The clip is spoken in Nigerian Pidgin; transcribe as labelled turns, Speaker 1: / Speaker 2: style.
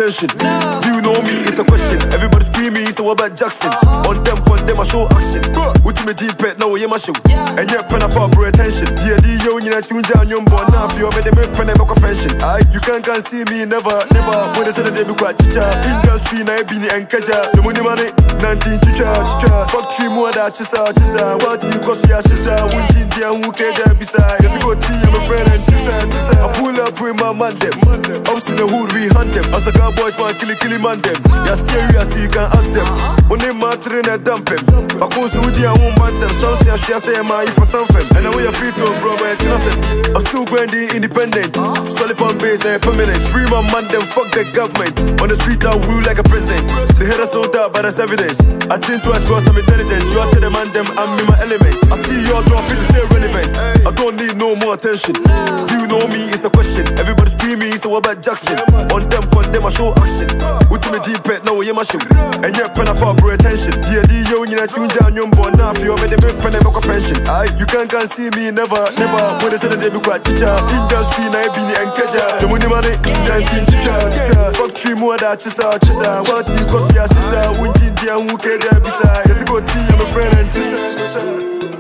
Speaker 1: attention. Do you know me? It's a question. Everybody screaming, so what about Jackson? On them, I show action. With me deep pet, now you my show. And yet, pen for bro attention. Dear yo, you know, tune down your born now. If you're made a pen and a pension. You can't see me, never. When they say that they be quite teacher. Industry, I be and catcher. The money, 19 teacher. Fuck 3 more that chisa. What you cost ya, shisa. Wunji, dear, who care beside. Yes, go tea, I'm a friend and tisa. I pull up with my man them. I'm in the hood, we hunt them. As a cowboys, man, kill man them. You're serious, you can ask them. When they matter in a dump him. I can't see with you, I won't ban them. Some say I say, man, if I stand for him. And I wear your feet on, bro, man, I'm still grinding independent. Solid fan base and permanent. Free my man, them fuck the government. On the street, I rule like a president. The head is not out, but that's evidence. I think twice cause I'm intelligent. You are to the man, them, I'm in my element. I see your drop, it's still relevant. I don't need no more attention. Do you know me? It's a question. Everybody screaming, so what about Jackson? On them, I show action. With me deep pet, now you my show. And yet, pen for bro attention. Dear yo, you know, tune down your born now. If you're made a pen and a pension. You can't see me, never. When they say that they be quite teacher. Industry, I be and catcher. The money, 19 teacher. Fuck 3 more that chisa. What you cost ya, shisa. Wunji, dear, who care beside. Yes, go tea, I'm a friend and tisa.